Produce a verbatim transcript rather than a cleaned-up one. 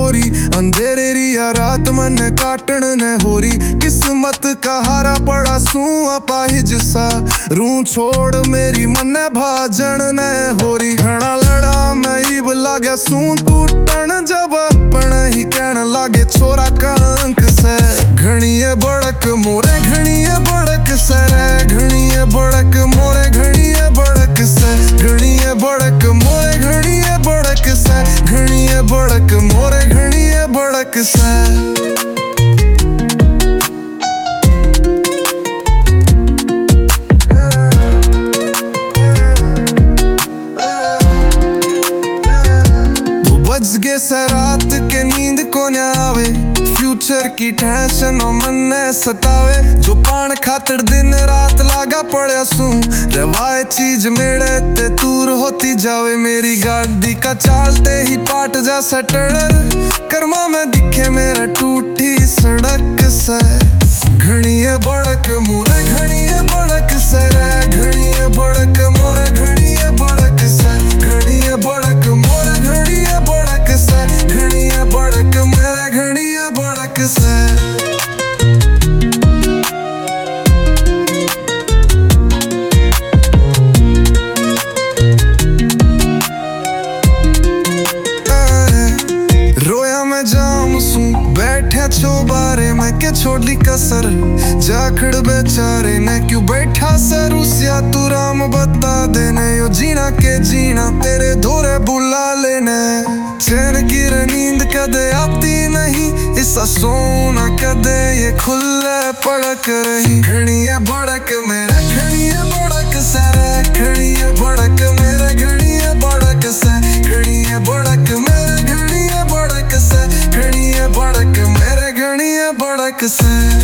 गोरी अंधेरे रिया रात मन काटण ने होरी किस्मत का हारा पड़ा सू अपाहिज सा रू छोड़ मेरी मन भाजन ने होरी घना लड़ा मैं ईब लागे सू टूटन जब अपन ही कहन लागे छोरा कंक से घणीए बड़क मोरे घणीए बड़क से रे घणीए बड़क मोरे घणीए बड़क से घणीए बड़क मोरे घणीए बड़क से घणीए बड़क मोरे घणीए बड़क से बजगे से रात के नींद को न आवे फ्यूचर की टेंशन मन ने सतावे जो पान खातर दिन रात लागा पड़े सू रवाए चीज मेरे ते दूर होती जावे मेरी गाड़ी का चालते ही पाट जा सटड़र कर्मा में दिखे मेरा टूटी सड़क से घणीए बड़क मोरे घणीए बड़क से रे घणीए बड़क मोरे घणीए बड़क से घणीए बड़क मोरे घणीए बड़क से घणीए बड़क मेरे घणीए बड़क से रोया मैं जाम सू बैठा छो बारे मैं के छोड़ी कसर जाखड़ बेचारे ने क्यों बैठा सरुसिया तू राम बता देने यो जीना के जीना तेरे धोरे बुला लेने चैन की नींद कदे आती नहीं इसा सोना कदे ये खुले पड़क रही घणीए बड़क मेरे घणीए बड़क से रे घणीए बड़क मेरे घणीए बड़क से घणीए बड़क मेरे घणीए बड़क से घणीए बड़क मेरे घणीए बड़क से